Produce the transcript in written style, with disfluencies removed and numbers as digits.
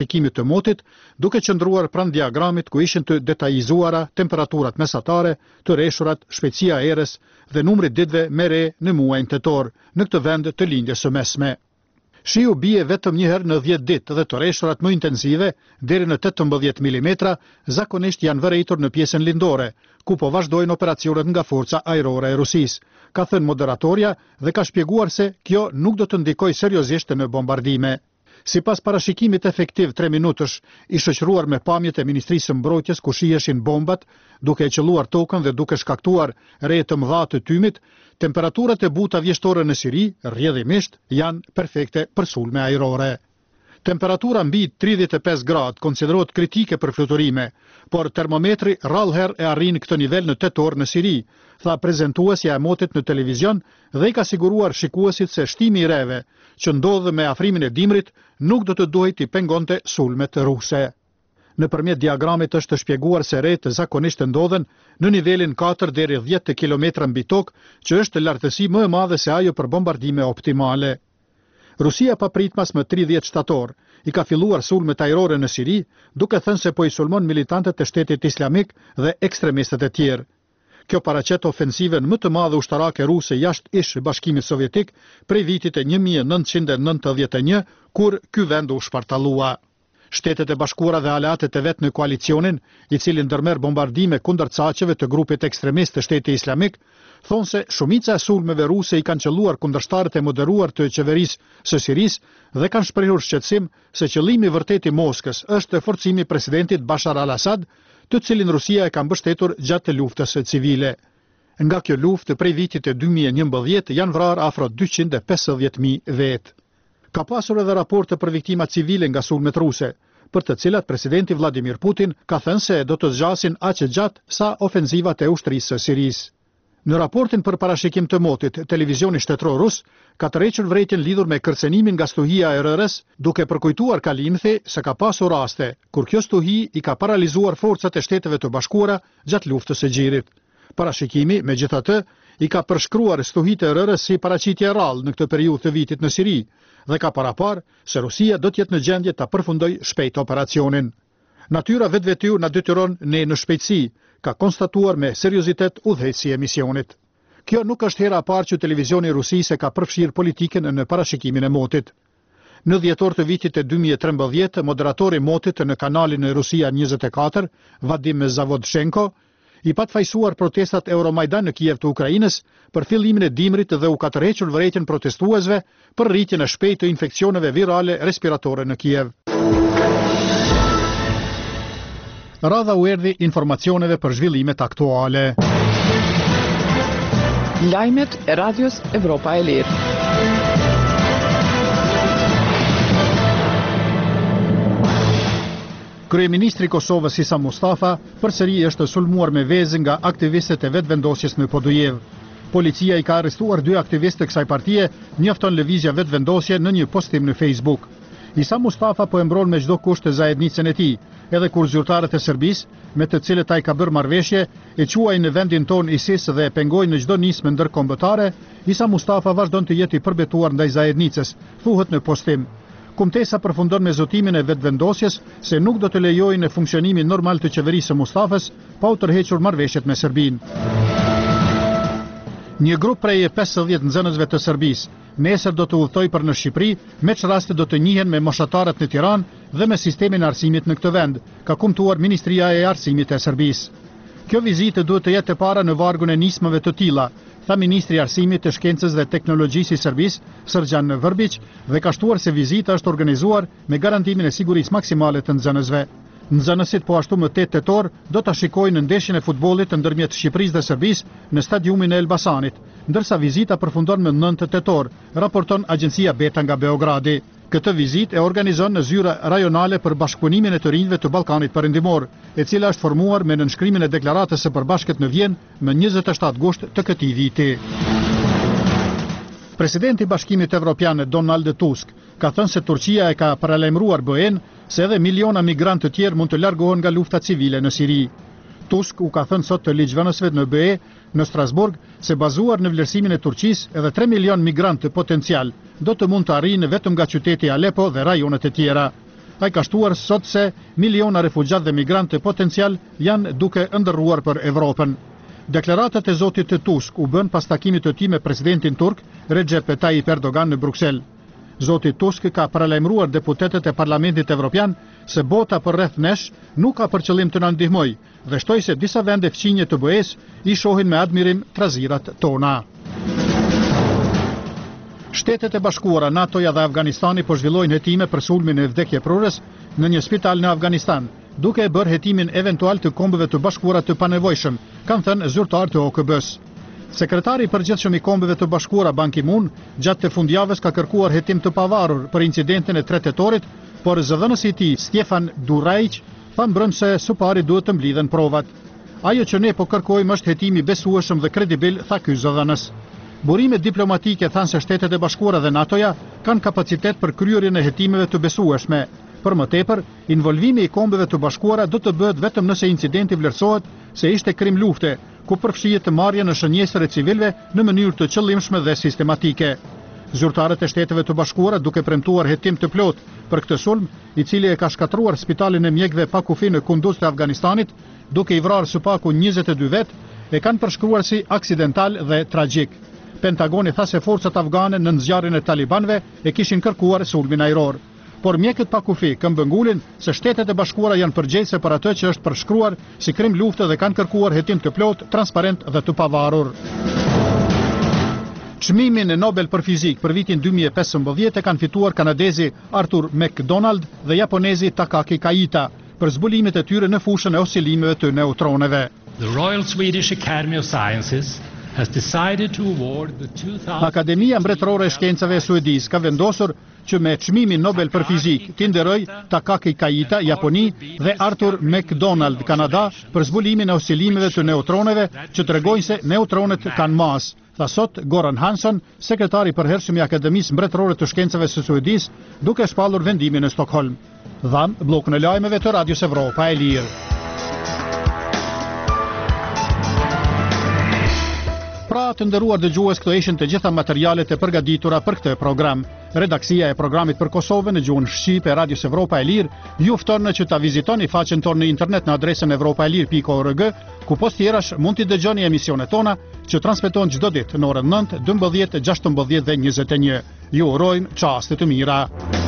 parashikimit të motit, duke qëndruar pranë diagramit ku ishin të detajizuara temperaturat mesatare, të reshurat, shpejtësia e erës dhe numri ditëve me re në muajin tetor në këtë vend të lindjes së mesme. Shiu bie vetëm një herë në 10 ditë dhe të reshurat më intensive, deri në 18 mm, zakonisht janë vërejtur në pjesën lindore, ku po vazhdojnë operacionet nga forca ajrore e Rusisë, ka thënë moderatorja dhe ka shpjeguar se kjo nuk do të ndikojë seriozisht në bombardime. Sipas parashikimit efektiv 3 minutësh, i shoqëruar me pamjet e Ministrisë së Mbrojtjes ku shiheshin bombat, duke e qelluar tokën dhe duke shkaktuar re të mëdha të tymit, temperaturat e buta vjeshtore në Siri, rrjedhimisht, janë perfekte për sulme ajrore. Temperatura mbi 35 gradë konsiderohet kritike për fluturime, por termometri rrallëherë e arrin këtë nivel në tetor në Siri, tha prezantuesja e motit në televizion dhe i ka siguruar shikuesit se shtimi i reve, që ndodhë me afrimin e dimrit, nuk do të duhet t'i pengonte sulmet ruse. Nëpërmjet diagramit është shpjeguar se retë zakonisht ndodhen në nivelin 4 deri 10 kilometra mbi tokë, që është lartësi më e madhe se ajo për bombardime optimale. Rusia papritmas më 30 shtator i ka filluar sulmet ajrore në Siri, duke thënë se po i sulmon militantët e Shtetit Islamik dhe ekstremistët e tjerë. Kjo paraqet ofensivën më të madhe ushtarake ruse jashtë ish Bashkimit Sovjetik prej vitit e 1991, kur ky vend u shpartallua. Shtetet e Bashkuara dhe aleatet e vet në koalicionin, i cili ndërmerr bombardime kundër caqeve të grupit ekstremist të Shtetit Islamik, thonë se shumica e sulmeve ruse i kanë qelluar kundërshtarët e moderuar të qeverisë së Sirisë dhe kanë shprehur shqetësim se qëllimi vërtet i Moskës është forcimi i presidentit Bashar al-Assad, të cilin Rusia e ka mbështetur gjatë luftës civile. Nga kjo luftë prej vitit e 2011 janë vrarë afro 250.000 vetë. Ka pasur edhe raporte për viktima civile nga sulmet ruse, për të cilat presidenti Vladimir Putin ka thënë se do të zgjasin aq gjatë sa ofenzivat e ushtrisë së Sirisë. Në raportin për parashikim të motit, televizioni shtetëror rus ka tërhequr vërejtjen lidhur me kërcenimin nga stuhia e RR-s, duke përkujtuar Kalinthi se ka pasur raste kur kjo stuhi i ka paralizuar forcat e Shteteve të Bashkuara gjatë luftës së Xhirit. Parashikimi, megjithatë, i ka përshkruar stuhitë e RR-s si paraqitje e rrallë në këtë periudhë të vitit në Siri dhe ka parapar se Rusia do të jetë në gjendje ta përfundojë shpejt operacionin. Natyra vetvetiur na detyron ne në shpejtësi, ka konstatuar me seriozitet udhëheqësi i misionit. Kjo nuk është hera e parë që televizioni i Rusisë ka përfshirë politikën në parashikimin e motit. Në dhjetor të vitit e 2013, moderatori i motit në kanalin e Rusia 24, Vadim Zavodshenko, i pat fajsuar protestat Euromajdan në Kiev të Ukrainës për fillimin e dimrit dhe u ka tërhequr vërejtjen protestuesve për rritjen e shpejtë të infeksioneve virale respiratore në Kiev. Radha u erdhi informacioneve për zhvillimet aktuale. Lajmet e Radios Evropa e Lirë. Kryeministri i Kosovës Isa Mustafa përsëri është sulmuar me vezë nga aktivistët e vetvendosjes në Podujev. Policia i ka arrestuar 2 aktivistë të kësaj partie, njofton lëvizja vetvendosje në një postim në Facebook. Isa Mustafa po e mbron me çdo kusht të zajednicën e tij, edhe kur zyrtarët e Serbisë, me të cilët ai ka bërë marrëveshje, e quajnë në vendin ton ISIS dhe e pengojnë në çdo nismë ndërkombëtare, Isa Mustafa vazhdon të jetë i përbetuar ndaj zajednicës, thuhet në postim. Kumtesa përfundon me zotimin e vetvendosjes se nuk do të lejojnë funksionimin normal të qeverisë së Mustafës pa u tërhequr marrëveshjet me Serbinë. Një grup prej 50 nxënësve të Serbisë nesër do të udhtoj për në Shqipëri, me që raste do të njihen me moshatarët në Tiranë dhe me sistemin e arsimit në këtë vend, ka kumtuar Ministria e Arsimit e Serbisë. Kjo vizitë duhet të jetë e para në vargun e nismave të tilla, tha Ministri i Arsimit të Shkencës dhe Teknologjisë i Serbisë, Srđan Vrbić, dhe ka shtuar se vizita është organizuar me garantimin e sigurisë maksimale të nxënësve. Nxënësit po ashtu më 8 tetor do ta shikojnë ndeshjen e futbollit ndërmjet Shqipërisë dhe Serbisë në stadiumin e Elbasanit, ndërsa vizita përfundon më 9 tetor, raporton agjencia Beta nga Beogradi. Këtë vizitë e organizon në zyra rajonale për bashkëpunimin e të rinjve të Ballkanit Perëndimor, e cila është formuar me nënshkrimin e deklaratës së përbashkët në Vjenë më 27 gusht të këtij viti. Presidenti i Bashkimit Evropian Donald Tusk ka thënë se Turqia e ka paralajmëruar BE-n se edhe miliona migrantë të tjerë mund të largohen nga lufta civile në Siri. Tusk u ka thënë sot të ligjvënësve në BE në Strasburg se bazuar në vlerësimin e Turqisë edhe 3 milion migrantë potencial do të mund të arrijnë vetëm nga qyteti Aleppo dhe rajonet e tjera. Ai ka shtuar sot se miliona refugjat dhe migrantë potencial janë duke ndërruar për Evropën. Deklaratat e zotit Tusk u bën pas takimit të tij me presidentin turk Recep Tayyip Erdogan në Bruksel. Zoti Tusk ka paralajmëruar deputetët e Parlamentit Evropian se bota për rreth nesh nuk ka për qëllim të na ndihmojë dhe shtoi se disa vende fqinje të BE-s i shohin me admirim trazirat tona. Shtetet e Bashkuara, NATO-ja dhe Afganistani po zhvillojnë hetime për sulmin e vdekjeprurës në një spital në Afganistan, duke e bërë hetimin eventual të Kombeve të Bashkuara të panevojshëm, kanë thënë zyrtar të OKB-s. Sekretari i përgjithshëm i Kombeve të Bashkuara Ban Ki-moon gjatë të fundjavës ka kërkuar hetim të pavarur për incidentin e 3 tetorit, por zëdhënësi i tij Stefan Durraic tha mbrëm se së pari duhet të mblidhen provat. Ajo që ne po kërkojmë është hetimi besueshëm dhe kredibil, tha ky zëdhënës. Burimet diplomatike thanë se Shtetet e Bashkuara dhe NATO-ja kanë kapacitet për kryerjen e hetimeve të besueshme. Për më tepër, involvimi i Kombeve të Bashkuara do të bëhet vetëm nëse incidenti vlerësohet se ishte krim lufte, ku përfshihet të marrja në shënjesër e civilëve në mënyrë të qëllimshme dhe sistematike. Zyrtarët e Shteteve të Bashkuara duke premtuar hetim të plot për këtë sulm, i cili e ka shkatruar spitalin e mjekëve pa kufi në Kunduz të Afganistanit, duke i vrarë së paku 22 vet, e kanë përshkruar si aksidental dhe tragjik. Pentagoni tha se forcat afgane në nxjarrjen e talibanëve e kishin kërkuar sulmin ajror. Por mjekët pa kufi këmbëngulin se Shtetet e Bashkuara janë përgjegjëse për atë që është përshkruar si krim lufte dhe kanë kërkuar hetim të plot, transparent dhe të pavarur. Çmimin e Nobel për fizik për vitin 2015 e kanë fituar kanadezi Arthur McDonald dhe japonezi Takaaki Kaita për zbulimet e tyre në fushën e osilimeve të neutroneve. The Royal Swedish Academy of Sciences has decided to award the 2000... Akademia Mbretërore e Shkencave e Suedisë ka vendosur që me çmimin Nobel për fizik t'i nderoj Takaaki Kaita, Japoni, dhe Arthur McDonald, Kanada, për zbulimin e osilimeve të neutroneve që tregojnë se neutronet kanë masë, tha sot Goran Hansson, sekretari i përhershëm i Akademisë Mbretërore të Shkencave së Suedisë, duke shpallur vendimin në Stockholm. Dhan bllokun e lajmeve të Radios Evropa e Lirë. Pra të nderuar dëgjues, këto ishin të gjitha materialet e përgatitura për këtë program. Redaksia e programit për Kosovën në gjuhën shqipe e Radios Evropa e Lirë ju fton që ta vizitoni faqen tonë në internet në adresën evropaelir.org, ku postjerash mund t'i dëgjoni emisionet tona që transmetohen çdo ditë në orën 9, 12, 16 dhe 21. Ju urojmë çaste të mira.